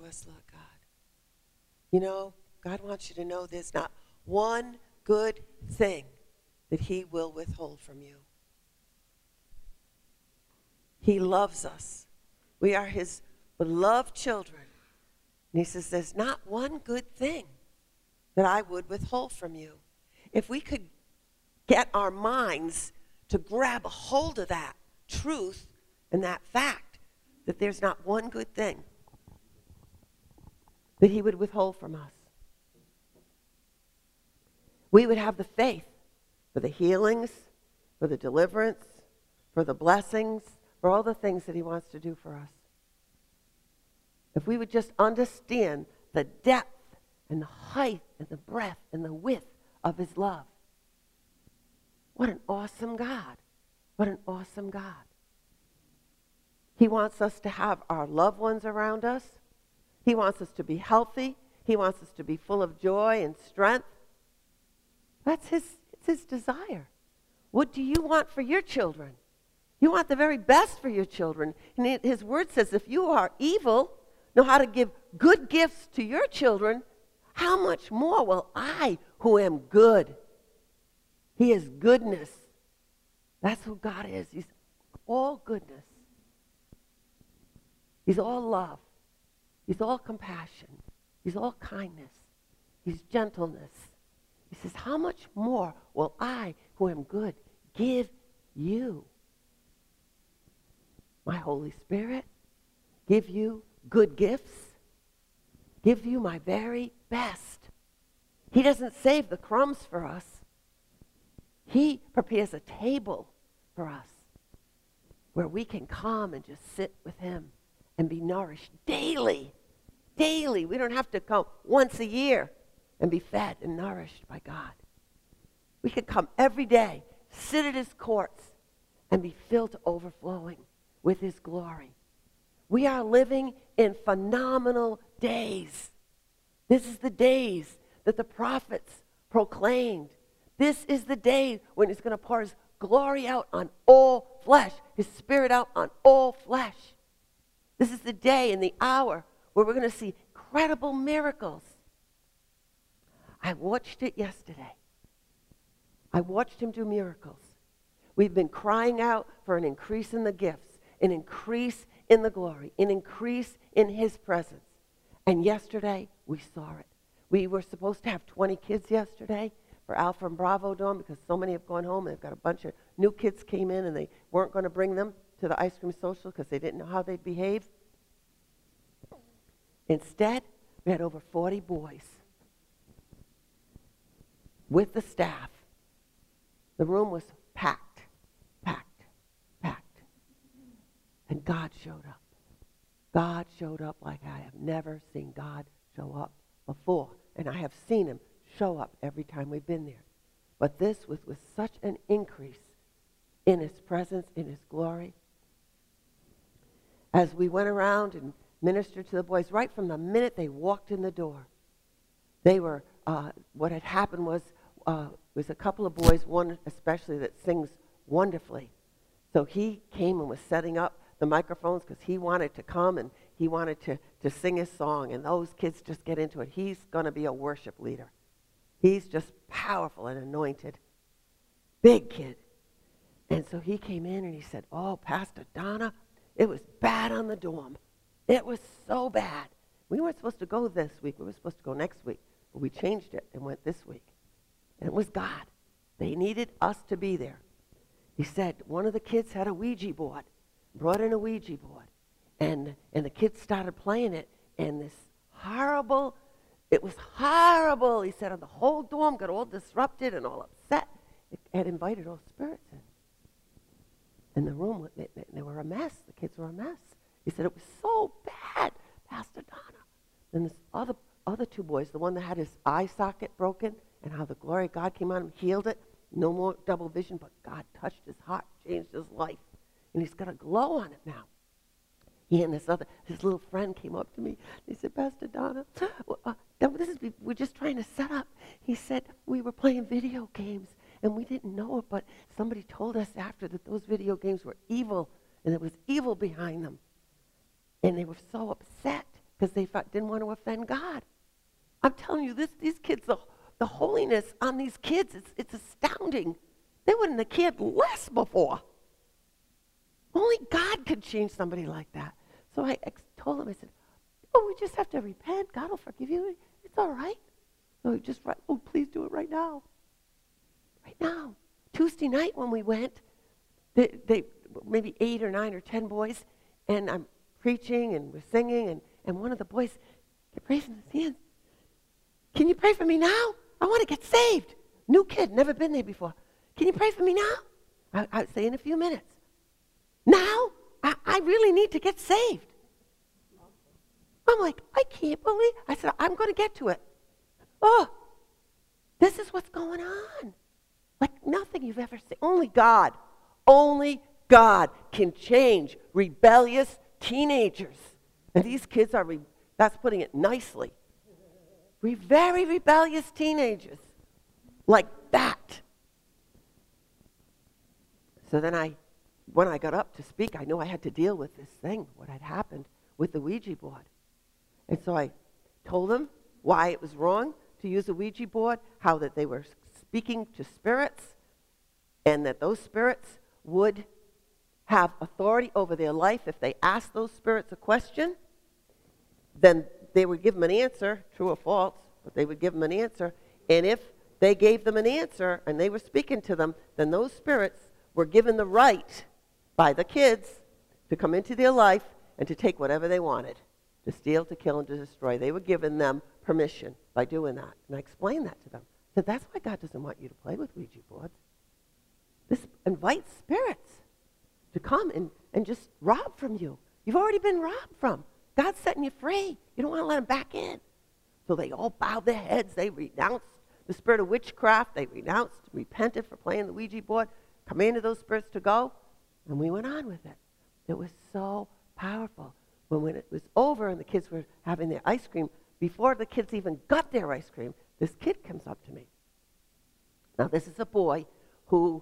us, Lord God. You know, God wants you to know there's not one good thing that he will withhold from you. He loves us. We are his beloved children. And he says, there's not one good thing that I would withhold from you. If we could get our minds to grab a hold of that truth and that fact that there's not one good thing that he would withhold from us, we would have the faith for the healings, for the deliverance, for the blessings, for all the things that he wants to do for us. If we would just understand the depth and the height and the breadth and the width of his love. What an awesome God. What an awesome God. He wants us to have our loved ones around us. He wants us to be healthy. He wants us to be full of joy and strength. It's his desire. What do you want for your children? You want the very best for your children. And his word says, if you are evil, know how to give good gifts to your children, how much more will I, who am good? He is goodness. That's who God is. He's all goodness. He's all love. He's all compassion. He's all kindness. He's gentleness. He says, how much more will I, who am good, give you? My Holy Spirit, give you good gifts, give you my very best. He doesn't save the crumbs for us. He prepares a table for us where we can come and just sit with him and be nourished daily. Daily. We don't have to come once a year and be fed and nourished by God. We can come every day, sit at his courts, and be filled to overflowing with his glory. We are living in phenomenal days. This is the days that the prophets proclaimed. This is the day when he's going to pour his glory out on all flesh, his spirit out on all flesh. This is the day and the hour where we're going to see incredible miracles. I watched it yesterday. I watched him do miracles. We've been crying out for an increase in the gifts, an increase in the glory, an increase in his presence. And yesterday, we saw it. We were supposed to have 20 kids yesterday for Alpha and Bravo Dome because so many have gone home. They've got a bunch of new kids came in and they weren't going to bring them to the ice cream social because they didn't know how they'd behave. Instead, we had over 40 boys with the staff. The room was packed, packed, packed. And God showed up. God showed up like I have never seen God show up before. And I have seen him show up every time we've been there. But this was with such an increase in his presence, in his glory. As we went around and ministered to the boys, right from the minute they walked in the door, they were, what had happened was a couple of boys, one especially that sings wonderfully. So he came and was setting up the microphones because he wanted to come and he wanted to sing his song. And those kids just get into it. He's going to be a worship leader. He's just powerful and anointed. Big kid. And so he came in and he said, oh, Pastor Donna, it was bad on the dorm. It was so bad. We weren't supposed to go this week. We were supposed to go next week. But we changed it and went this week. And it was God. They needed us to be there. He said one of the kids had a Ouija board, brought in a Ouija board. And the kids started playing it. And this horrible, it was horrible. He said, and the whole dorm got all disrupted and all upset. It had invited all spirits in. And the room, they were a mess. The kids were a mess. He said, it was so bad, Pastor Donna. Then this other two boys, the one that had his eye socket broken and how the glory of God came on him, healed it. No more double vision, but God touched his heart, changed his life. And he's got a glow on it now. He and his little friend came up to me. They said, Pastor Donna, we're just trying to set up. He said, we were playing video games, and we didn't know it, but somebody told us after that those video games were evil, and there was evil behind them. And they were so upset because they didn't want to offend God. I'm telling you, these kids, the holiness on these kids, it's astounding. They wouldn't have cared less before. Only God could change somebody like that. So I told him, I said, oh, we just have to repent. God will forgive you. It's all right. So just, oh, please do it right now. Right now. Tuesday night when we went, they maybe 8 or 9 or 10 boys, and I'm preaching and we're singing, and one of the boys raising his hands. Can you pray for me now? I want to get saved. New kid, never been there before. Can you pray for me now? I'd say in a few minutes. Now? I really need to get saved. I'm like, I can't believe. I said, I'm going to get to it. Oh, this is what's going on. Like nothing you've ever seen. Only God can change rebellious teenagers. And these kids are, that's putting it nicely. Very rebellious teenagers. Like that. So then when I got up to speak, I knew I had to deal with this thing, what had happened with the Ouija board. And so I told them why it was wrong to use a Ouija board, how that they were speaking to spirits, and that those spirits would have authority over their life. If they asked those spirits a question, then they would give them an answer, true or false, but they would give them an answer. And if they gave them an answer and they were speaking to them, then those spirits were given the right by the kids to come into their life and to take whatever they wanted, to steal, to kill, and to destroy. They were giving them permission by doing that. And I explained that to them. I said, that's why God doesn't want you to play with Ouija boards. This invites spirits to come and just rob from you. You've already been robbed from. God's setting you free. You don't want to let them back in. So they all bowed their heads. They renounced the spirit of witchcraft. They repented for playing the Ouija board, commanded those spirits to go, and we went on with it. It was so powerful. When it was over and the kids were having their ice cream, before the kids even got their ice cream, this kid comes up to me. Now, this is a boy who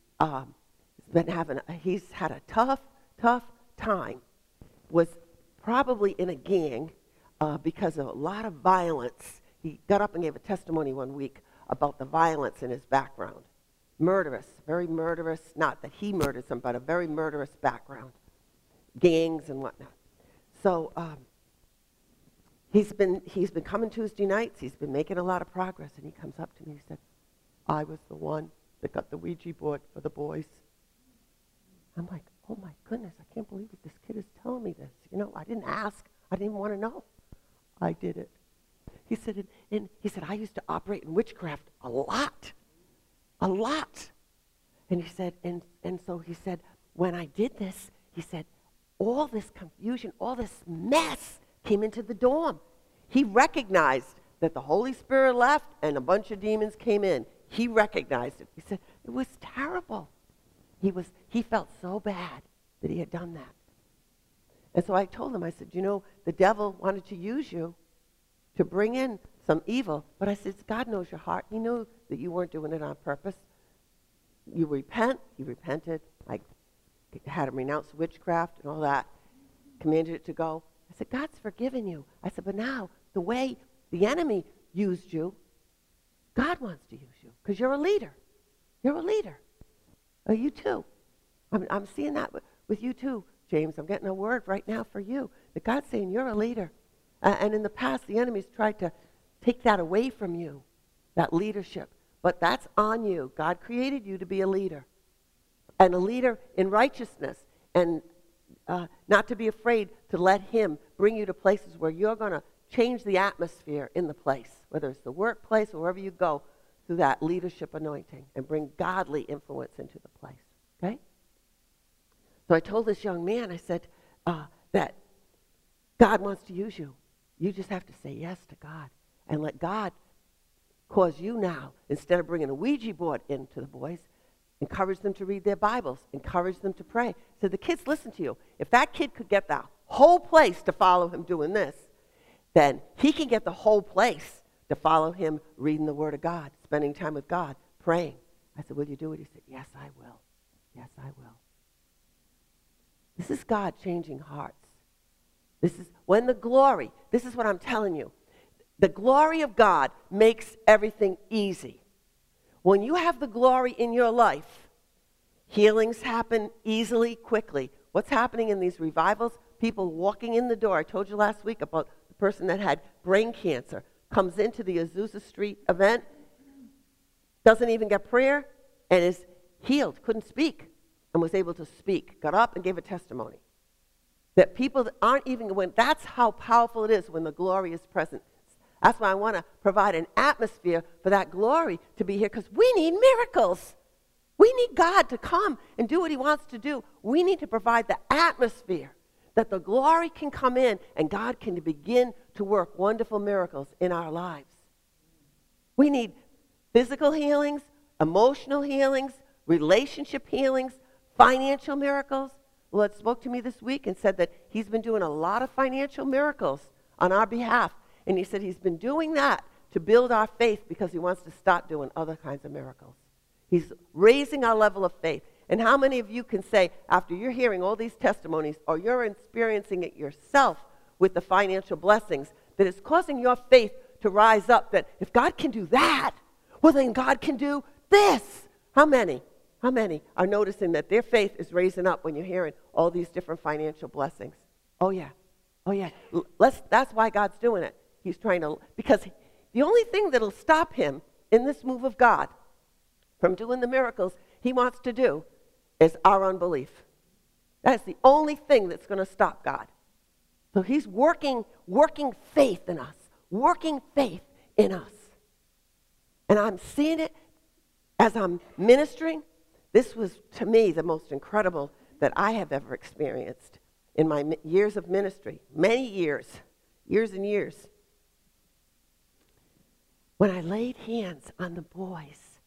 he's had a tough time, was probably in a gang because of a lot of violence. He got up and gave a testimony one week about the violence in his background. Murderous, very murderous, not that he murdered some, but a very murderous background. Gangs and whatnot. So he's been coming Tuesday nights. He's been making a lot of progress, and he comes up to me and he said, I was the one that got the Ouija board for the boys. I'm like, oh my goodness, I can't believe it. This kid is telling me this. You know, I didn't ask. I didn't even want to know. I did it. He said, I used to operate in witchcraft a lot. And he said, and so he said, when I did this, he said, all this confusion, all this mess came into the dorm. He recognized that the Holy Spirit left and a bunch of demons came in. He recognized it. He said, it was terrible. He felt so bad that he had done that. And so I told him, I said, you know, the devil wanted to use you to bring in some evil. But I said, God knows your heart. He knew that you weren't doing it on purpose. You repent. He repented. I had him renounce witchcraft and all that. Commanded it to go. I said, God's forgiven you. I said, but now, the way the enemy used you, God wants to use you because you're a leader. You're a leader. You too. I'm seeing that with you too, James. I'm getting a word right now for you. That God's saying you're a leader. And in the past, the enemy's tried to take that away from you, that leadership. But that's on you. God created you to be a leader. And a leader in righteousness. And not to be afraid to let him bring you to places where you're going to change the atmosphere in the place. Whether it's the workplace or wherever you go, through that leadership anointing. And bring godly influence into the place. Okay? So I told this young man, I said, that God wants to use you. You just have to say yes to God. And let God cause you now, instead of bringing a Ouija board into the boys, encourage them to read their Bibles. Encourage them to pray. So the kids listen to you. If that kid could get the whole place to follow him doing this, then he can get the whole place to follow him reading the Word of God, spending time with God, praying. I said, will you do it? He said, yes, I will. Yes, I will. This is God changing hearts. This is when the glory, this is what I'm telling you. The glory of God makes everything easy. When you have the glory in your life, healings happen easily, quickly. What's happening in these revivals? People walking in the door. I told you last week about the person that had brain cancer, comes into the Azusa Street event, doesn't even get prayer, and is healed, couldn't speak, and was able to speak, got up and gave a testimony. That people that aren't even, when that's how powerful it is when the glory is present. That's why I want to provide an atmosphere for that glory to be here, because we need miracles. We need God to come and do what he wants to do. We need to provide the atmosphere that the glory can come in and God can begin to work wonderful miracles in our lives. We need physical healings, emotional healings, relationship healings, financial miracles. The Lord spoke to me this week and said that he's been doing a lot of financial miracles on our behalf. And he said he's been doing that to build our faith because he wants to start doing other kinds of miracles. He's raising our level of faith. And how many of you can say, after you're hearing all these testimonies, or you're experiencing it yourself with the financial blessings, that it's causing your faith to rise up, that if God can do that, well, then God can do this. How many are noticing that their faith is raising up when you're hearing all these different financial blessings? Oh, yeah. Oh, yeah. That's why God's doing it. He's trying to, because the only thing that'll stop him in this move of God from doing the miracles he wants to do is our unbelief. That's the only thing that's going to stop God. So he's working faith in us, working faith in us. And I'm seeing it as I'm ministering. This was, to me, the most incredible that I have ever experienced in my years of ministry. Many years and years. When I laid hands on the boys,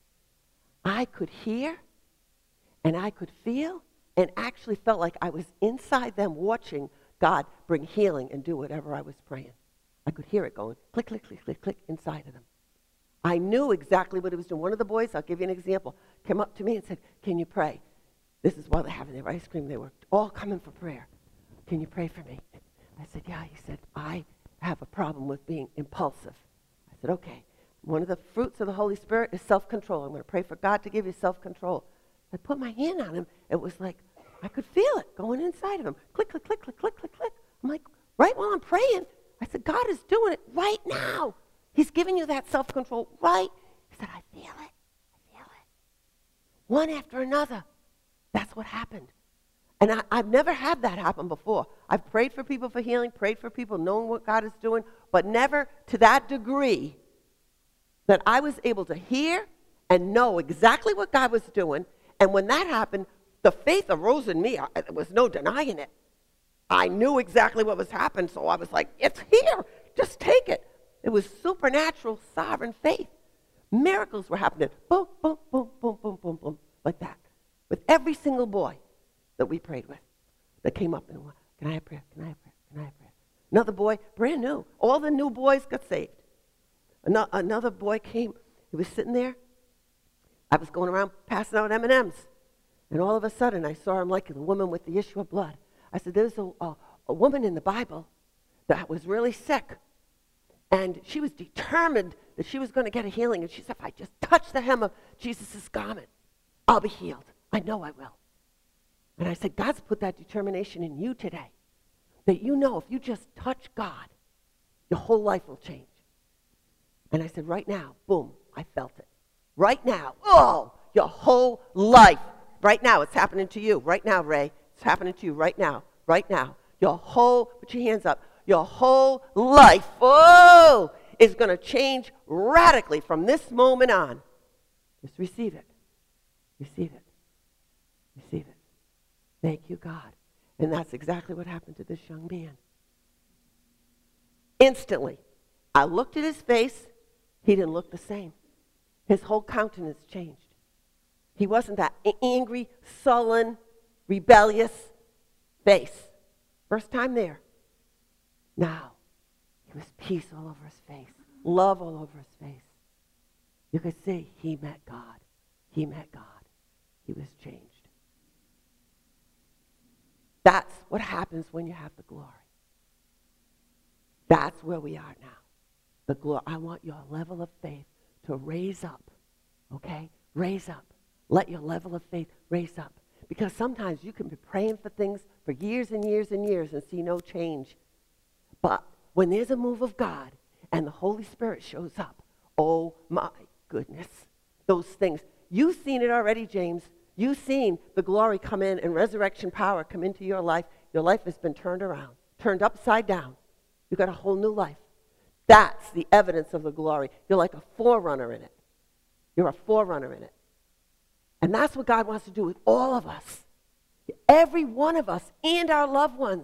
I could hear and I could feel and actually felt like I was inside them watching God bring healing and do whatever I was praying. I could hear it going click, click, click, click, click inside of them. I knew exactly what it was doing. One of the boys, I'll give you an example, came up to me and said, "Can you pray?" This is while they're having their ice cream. They were all coming for prayer. "Can you pray for me?" I said, "Yeah." He said, "I have a problem with being impulsive." I said, "Okay." One of the fruits of the Holy Spirit is self-control. I'm going to pray for God to give you self-control. I put my hand on him. It was like I could feel it going inside of him. Click, click, click, click, click, click, click. I'm like, right while I'm praying, I said, God is doing it right now. He's giving you that self-control right. He said, I feel it. I feel it. One after another. That's what happened. And I've never had that happen before. I've prayed for people for healing, prayed for people knowing what God is doing, but never to that degree that I was able to hear and know exactly what God was doing. And when that happened, the faith arose in me. There was no denying it. I knew exactly what was happening, so I was like, it's here. Just take it. It was supernatural, sovereign faith. Miracles were happening. Boom, boom, boom, boom, boom, boom, boom, like that. With every single boy that we prayed with that came up and went, "Can I have prayer? Can I have prayer? Can I have prayer?" Another boy, brand new. All the new boys got saved. Another boy came. He was sitting there. I was going around passing out M&Ms. And all of a sudden, I saw him like the woman with the issue of blood. I said, there's a woman in the Bible that was really sick. And she was determined that she was going to get a healing. And she said, if I just touch the hem of Jesus' garment, I'll be healed. I know I will. And I said, God's put that determination in you today. That you know if you just touch God, your whole life will change. And I said, right now, boom, I felt it. Right now, oh, your whole life. Right now, it's happening to you. Right now, Ray, it's happening to you right now. Right now. Put your hands up. Your whole life, oh, is going to change radically from this moment on. Just receive it. Receive it. Receive it. Thank you, God. And that's exactly what happened to this young man. Instantly, I looked at his face. He didn't look the same. His whole countenance changed. He wasn't that angry, sullen, rebellious face. First time there. Now, it was peace all over his face, love all over his face. You could see he met God. He met God. He was changed. That's what happens when you have the glory. That's where we are now. The glory. I want your level of faith to raise up, okay? Raise up. Let your level of faith raise up. Because sometimes you can be praying for things for years and years and years and see no change. But when there's a move of God and the Holy Spirit shows up, oh my goodness, those things. You've seen it already, James. You've seen the glory come in and resurrection power come into your life. Your life has been turned around, turned upside down. You've got a whole new life. That's the evidence of the glory. You're like a forerunner in it. You're a forerunner in it. And that's what God wants to do with all of us. Every one of us and our loved ones.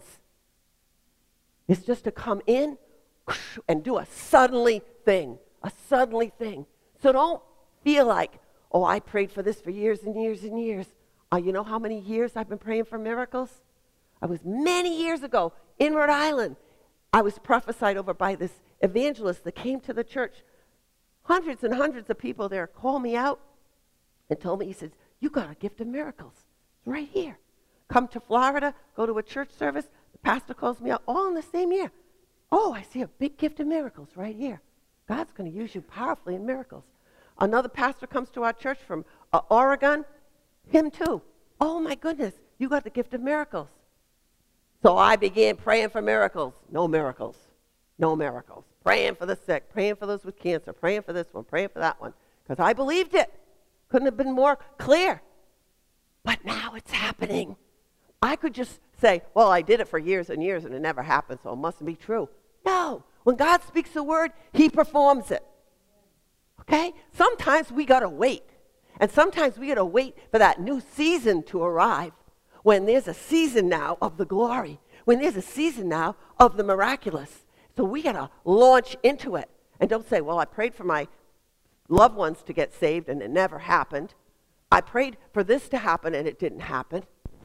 It's just to come in and do a suddenly thing. A suddenly thing. So don't feel like, oh, I prayed for this for years and years and years. You know how many years I've been praying for miracles? I was many years ago in Rhode Island. I was prophesied over by this evangelist that came to the church. Hundreds and hundreds of people there called me out and told me, he says, you got a gift of miracles. It's right here. Come to Florida, go to a church service. The pastor calls me out all in the same year. Oh, I see a big gift of miracles right here. God's going to use you powerfully in miracles. Another pastor comes to our church from Oregon. Him too. Oh my goodness, you got the gift of miracles. So I began praying for miracles. No miracles. No miracles. Praying for the sick, praying for those with cancer, praying for this one, praying for that one. Because I believed it. Couldn't have been more clear. But now it's happening. I could just say, well, I did it for years and years and it never happened, so it mustn't be true. No. When God speaks a word, he performs it. Okay? Sometimes we got to wait. And sometimes we got to wait for that new season to arrive. When there's a season now of the glory. When there's a season now of the miraculous. So we got to launch into it. And don't say, well, I prayed for my loved ones to get saved and it never happened. I prayed for this to happen and it didn't happen.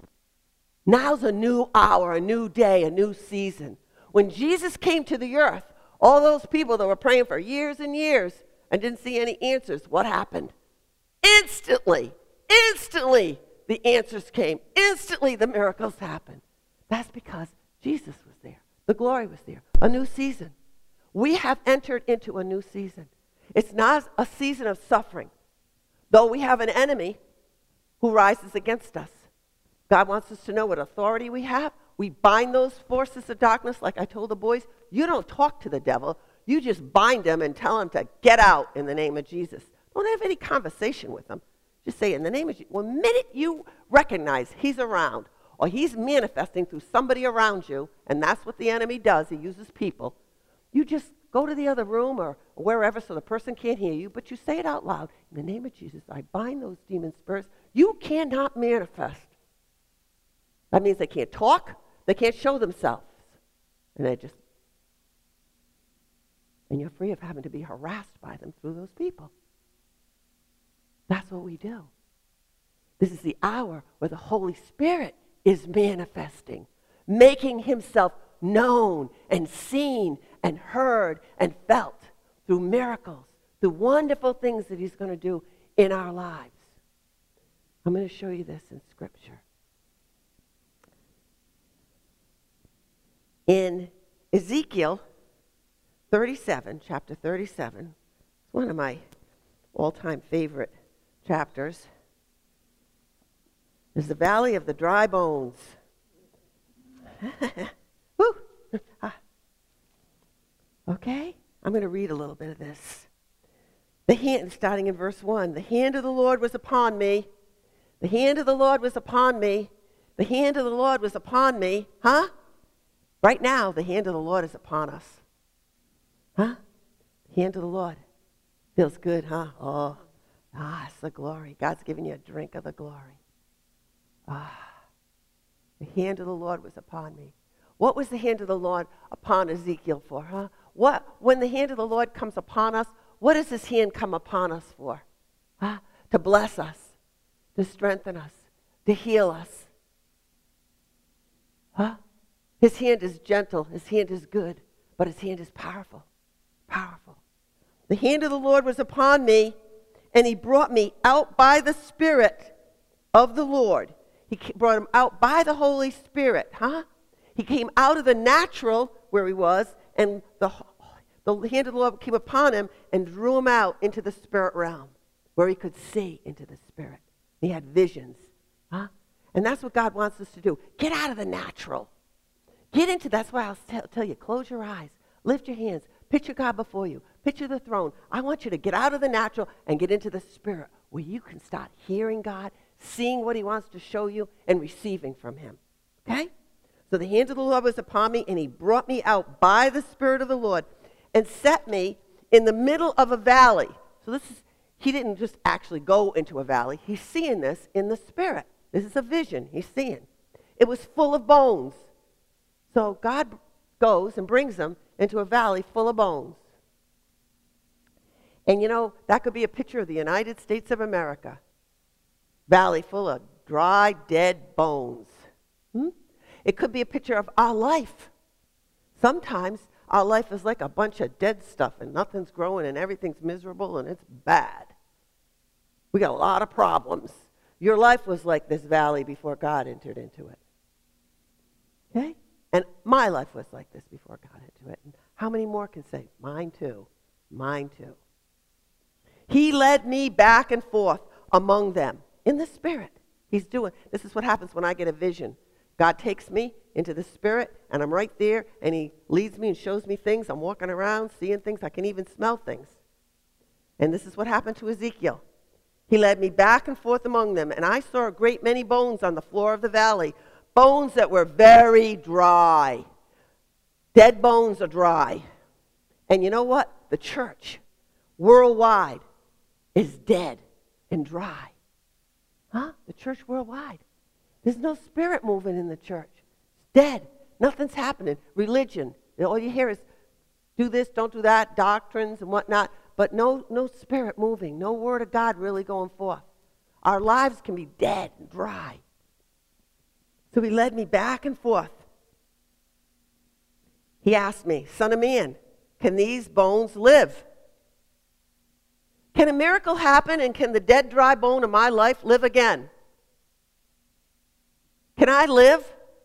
Now's a new hour, a new day, a new season. When Jesus came to the earth, all those people that were praying for years and years and didn't see any answers, what happened? Instantly, the answers came. Instantly, the miracles happened. That's because Jesus was there. The glory was there. A new season. We have entered into a new season. It's not a season of suffering. Though we have an enemy who rises against us. God wants us to know what authority we have. We bind those forces of darkness, like I told the boys. You don't talk to the devil. You just bind him and tell him to get out in the name of Jesus. Don't have any conversation with him. Just say, in the name of Jesus. Well, the minute you recognize he's around, or he's manifesting through somebody around you, and that's what the enemy does, he uses people, you just go to the other room or wherever so the person can't hear you, but you say it out loud. In the name of Jesus, I bind those demon spirits. You cannot manifest. That means they can't talk, they can't show themselves. And you're free of having to be harassed by them through those people. That's what we do. This is the hour where the Holy Spirit is manifesting, making himself known and seen and heard and felt through miracles, through wonderful things that he's going to do in our lives. I'm going to show you this in Scripture. In Ezekiel 37, chapter 37, it's one of my all-time favorite chapters, is the Valley of the Dry Bones. Woo. Okay, I'm going to read a little bit of this. The hand, starting in verse 1, the hand of the Lord was upon me. The hand of the Lord was upon me. The hand of the Lord was upon me. Huh? Right now, the hand of the Lord is upon us. Huh? The hand of the Lord. Feels good, huh? Oh, it's the glory. God's giving you a drink of the glory. The hand of the Lord was upon me. What was the hand of the Lord upon Ezekiel for, huh? When the hand of the Lord comes upon us, what does his hand come upon us for? Huh? To bless us, to strengthen us, to heal us. Huh? His hand is gentle, his hand is good, but his hand is powerful, powerful. The hand of the Lord was upon me, and he brought me out by the Spirit of the Lord. He brought him out by the Holy Spirit, huh? He came out of the natural where he was and the hand of the Lord came upon him and drew him out into the spirit realm where he could see into the spirit. He had visions. Huh? And that's what God wants us to do. Get out of the natural. Get into, that's why I'll tell you, close your eyes, lift your hands, picture God before you, picture the throne. I want you to get out of the natural and get into the spirit where you can start hearing God, seeing what he wants to show you, and receiving from him. Okay? So the hand of the Lord was upon me, and he brought me out by the Spirit of the Lord and set me in the middle of a valley. So he didn't just actually go into a valley. He's seeing this in the spirit. This is a vision he's seeing. It was full of bones. So God goes and brings them into a valley full of bones. And that could be a picture of the United States of America. Valley full of dry, dead bones. It could be a picture of our life. Sometimes our life is like a bunch of dead stuff and nothing's growing and everything's miserable and it's bad. We got a lot of problems. Your life was like this valley before God entered into it. Okay? And my life was like this before God entered it. And how many more can say, mine too, mine too. He led me back and forth among them in the spirit. This is what happens when I get a vision. God takes me into the spirit, and I'm right there, and he leads me and shows me things. I'm walking around, seeing things. I can even smell things. And this is what happened to Ezekiel. He led me back and forth among them, and I saw a great many bones on the floor of the valley, bones that were very dry. Dead bones are dry. And you know what? The church worldwide is dead and dry. Huh? The church worldwide. There's no spirit moving in the church. It's dead. Nothing's happening. Religion. All you hear is do this, don't do that, doctrines and whatnot, but no spirit moving, no word of God really going forth. Our lives can be dead and dry. So he led me back and forth. He asked me, Son of man, can these bones live? Can a miracle happen, and can the dead, dry bone of my life live again? Can I live?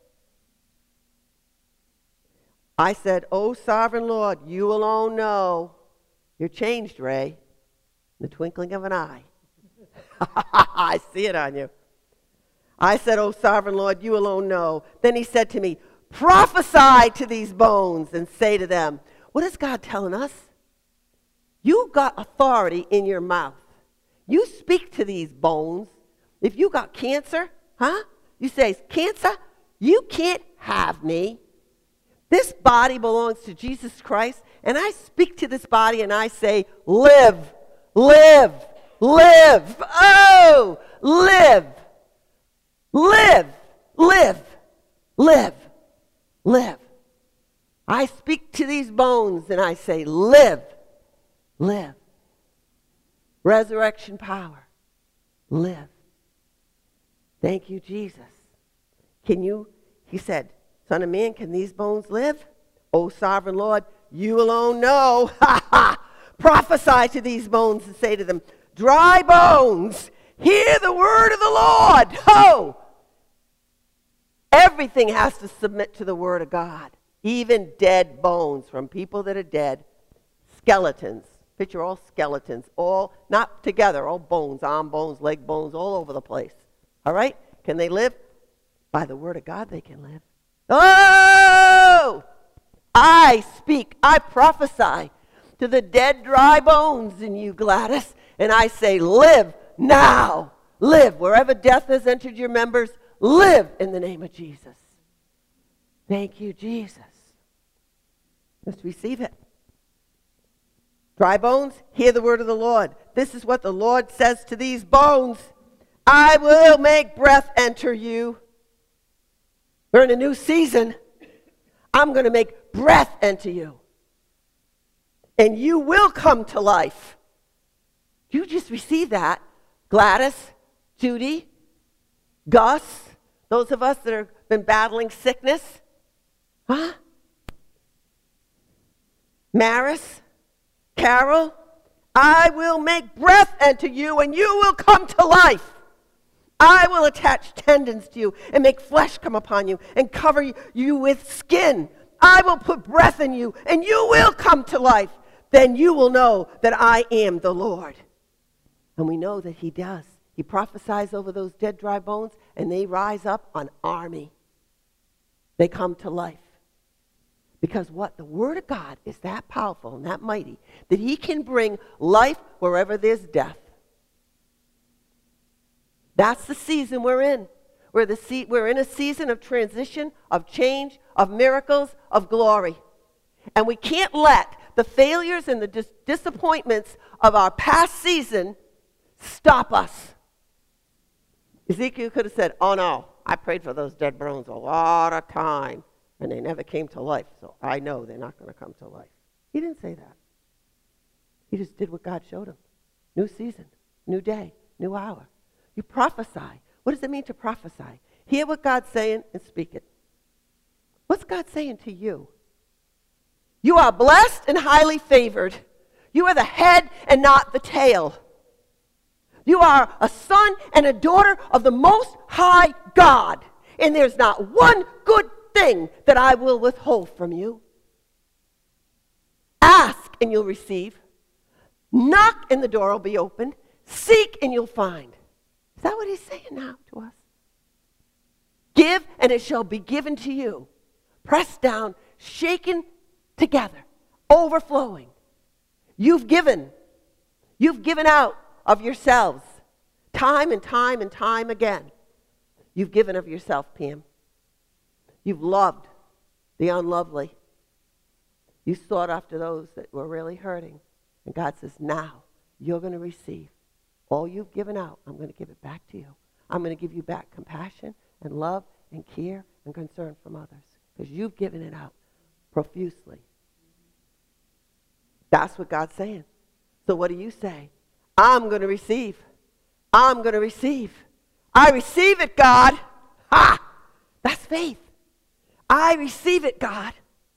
I said, Oh, sovereign Lord, you alone know. You're changed, Ray, in the twinkling of an eye. I see it on you. I said, Oh, sovereign Lord, you alone know. Then he said to me, Prophesy to these bones and say to them. What is God telling us? You got authority in your mouth. You speak to these bones. If you got cancer, you say, Cancer, you can't have me. This body belongs to Jesus Christ, and I speak to this body and I say, Live, live, live. Oh, live, live, live, live, live. I speak to these bones and I say, Live, live. Resurrection power. Live. Thank you, Jesus. He said, Son of man, can these bones live? O sovereign Lord, you alone know. Prophesy to these bones and say to them, Dry bones, hear the word of the Lord. Ho! Everything has to submit to the word of God. Even dead bones from people that are dead. Skeletons. Picture all skeletons, all not together, all bones, arm bones, leg bones, all over the place. All right? Can they live? By the word of God, they can live. Oh! I speak, I prophesy to the dead, dry bones in you, Gladys, and I say, Live now. Live. Wherever death has entered your members, live in the name of Jesus. Thank you, Jesus. Let's receive it. Dry bones, hear the word of the Lord. This is what the Lord says to these bones. I will make breath enter you. We're in a new season. I'm going to make breath enter you. And you will come to life. You just receive that. Gladys, Judy, Gus, those of us that have been battling sickness. Maris, Carol, I will make breath enter you and you will come to life. I will attach tendons to you and make flesh come upon you and cover you with skin. I will put breath in you, and you will come to life. Then you will know that I am the Lord. And we know that he does. He prophesies over those dead, dry bones, and they rise up an army. They come to life. Because what? The Word of God is that powerful and that mighty that he can bring life wherever there's death. That's the season we're in. We're in a season of transition, of change, of miracles, of glory. And we can't let the failures and the disappointments of our past season stop us. Ezekiel could have said, oh no, I prayed for those dead bones a lot of time, and they never came to life, so I know they're not going to come to life. He didn't say that. He just did what God showed him. New season, new day, new hour. You prophesy. What does it mean to prophesy? Hear what God's saying and speak it. What's God saying to you? You are blessed and highly favored. You are the head and not the tail. You are a son and a daughter of the Most High God. And there's not one good thing that I will withhold from you. Ask and you'll receive. Knock and the door will be opened. Seek and you'll find. Is that what he's saying now to us? Give and it shall be given to you. Pressed down, shaken together, overflowing. You've given. You've given out of yourselves time and time and time again. You've given of yourself, Pam. You've loved the unlovely. You sought after those that were really hurting. And God says, now you're going to receive. All you've given out, I'm going to give it back to you. I'm going to give you back compassion and love and care and concern from others. Because you've given it out profusely. That's what God's saying. So what do you say? I'm going to receive. I'm going to receive. I receive it, God. Ha! That's faith. I receive it, God.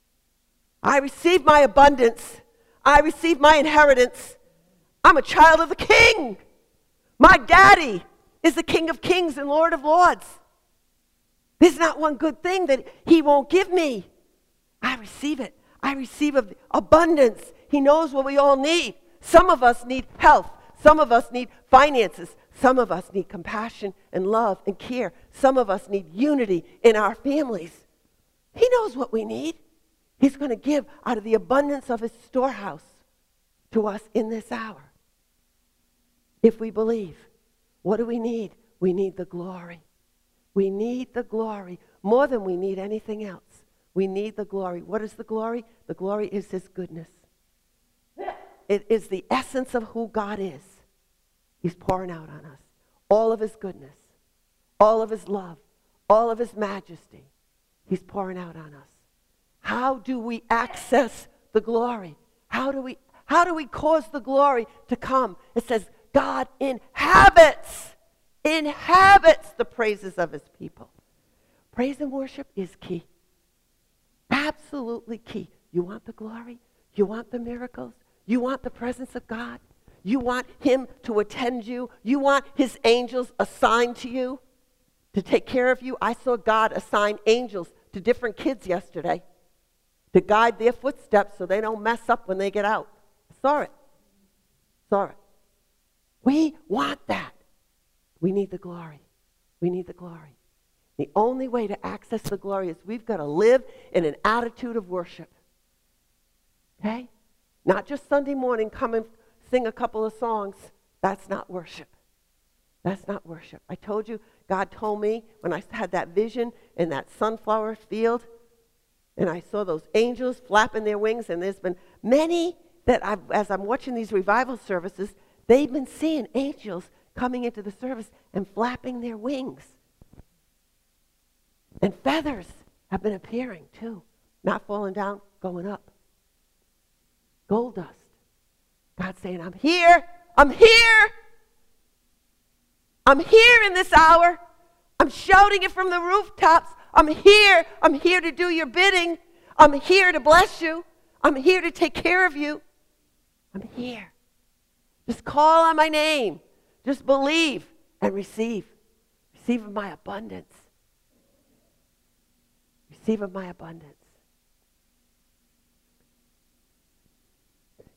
I receive my abundance. I receive my inheritance. I'm a child of the King. My daddy is the King of Kings and Lord of Lords. There's not one good thing that he won't give me. I receive it. I receive abundance. He knows what we all need. Some of us need health. Some of us need finances. Some of us need compassion and love and care. Some of us need unity in our families. He knows what we need. He's going to give out of the abundance of his storehouse to us in this hour. If we believe, what do we need? We need the glory. We need the glory more than we need anything else. We need the glory. What is the glory? The glory is his goodness. It is the essence of who God is. He's pouring out on us all of his goodness, all of his love, all of his majesty. He's pouring out on us. How do we access the glory? How do we cause the glory to come? It says God inhabits the praises of his people. Praise and worship is key. Absolutely key. You want the glory? You want the miracles? You want the presence of God? You want him to attend you? You want his angels assigned to you to take care of you? I saw God assign angels to different kids yesterday to guide their footsteps so they don't mess up when they get out. Saw it. We want that. We need the glory. We need the glory. The only way to access the glory is we've got to live in an attitude of worship. Okay? Not just Sunday morning, come and sing a couple of songs. That's not worship. That's not worship. I told you, God told me when I had that vision in that sunflower field, and I saw those angels flapping their wings, and there's been many that as I'm watching these revival services, they've been seeing angels coming into the service and flapping their wings. And feathers have been appearing too. Not falling down, going up. Gold dust. God's saying, I'm here. I'm here. I'm here in this hour. I'm shouting it from the rooftops. I'm here. I'm here to do your bidding. I'm here to bless you. I'm here to take care of you. I'm here. Just call on my name. Just believe and receive. Receive of my abundance. Receive of my abundance.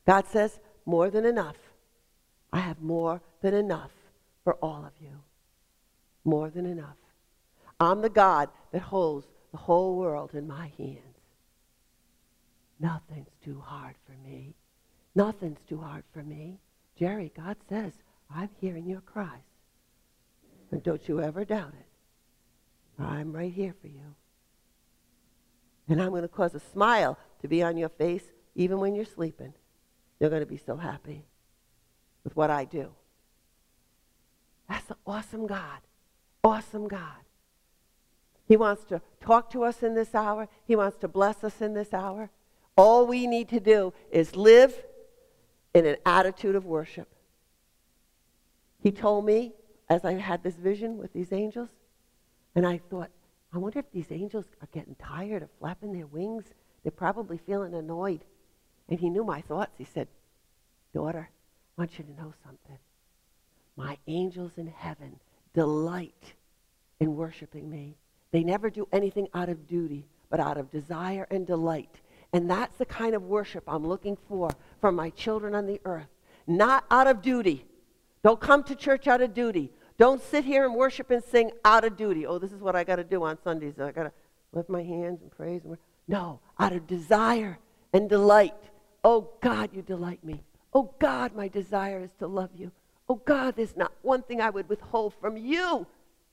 God says, more than enough. I have more than enough for all of you. More than enough. I'm the God that holds the whole world in my hands. Nothing's too hard for me. Nothing's too hard for me. Jerry, God says, I'm hearing your cries. And don't you ever doubt it. I'm right here for you. And I'm going to cause a smile to be on your face even when you're sleeping. You're going to be so happy with what I do. That's an awesome God. Awesome God. He wants to talk to us in this hour. He wants to bless us in this hour. All we need to do is live in an attitude of worship. He told me, as I had this vision with these angels, and I thought, I wonder if these angels are getting tired of flapping their wings. They're probably feeling annoyed. And he knew my thoughts. He said, daughter, I want you to know something. My angels in heaven delight in worshiping me. They never do anything out of duty, but out of desire and delight. And that's the kind of worship I'm looking for from my children on the earth. Not out of duty. Don't come to church out of duty. Don't sit here and worship and sing out of duty. Oh, this is what I got to do on Sundays. I got to lift my hands and praise. No, out of desire and delight. Oh, God, you delight me. Oh, God, my desire is to love you. Oh, God, there's not one thing I would withhold from you,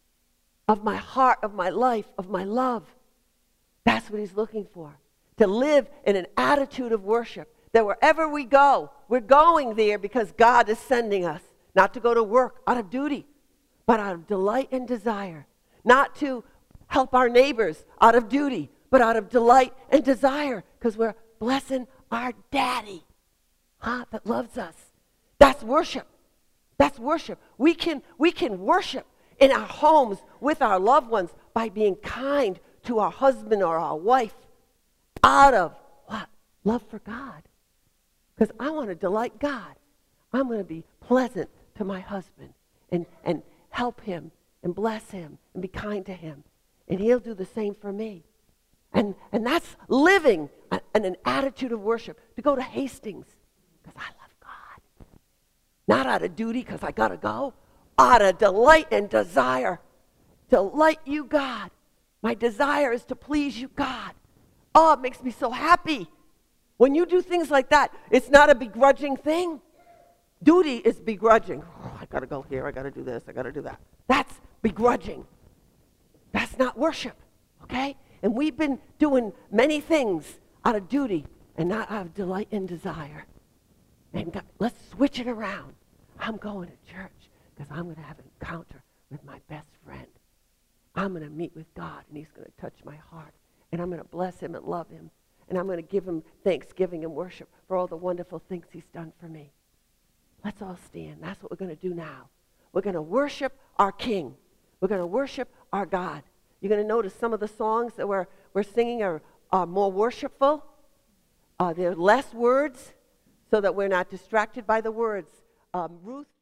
of my heart, of my life, of my love. That's what he's looking for. To live in an attitude of worship, that wherever we go, we're going there because God is sending us. Not to go to work out of duty, but out of delight and desire. Not to help our neighbors out of duty, but out of delight and desire, because we're blessing our daddy, that loves us. That's worship. That's worship. We can worship in our homes with our loved ones by being kind to our husband or our wife out of what? Love for God. Because I want to delight God. I'm going to be pleasant to my husband and help him and bless him and be kind to him. And he'll do the same for me. And that's living in an attitude of worship. To go to Hastings because I love God. Not out of duty because I got to go. Out of delight and desire. Delight you, God. My desire is to please you, God. Oh, it makes me so happy. When you do things like that, it's not a begrudging thing. Duty is begrudging. Oh, I got to go here. I got to do this. I got to do that. That's begrudging. That's not worship, okay? And we've been doing many things out of duty and not out of delight and desire. And God, let's switch it around. I'm going to church because I'm going to have an encounter with my best friend. I'm going to meet with God, and he's going to touch my heart. And I'm going to bless him and love him. And I'm going to give him thanksgiving and worship for all the wonderful things he's done for me. Let's all stand. That's what we're going to do now. We're going to worship our King. We're going to worship our God. You're going to notice some of the songs that we're singing are more worshipful. There are less words so that we're not distracted by the words. Ruth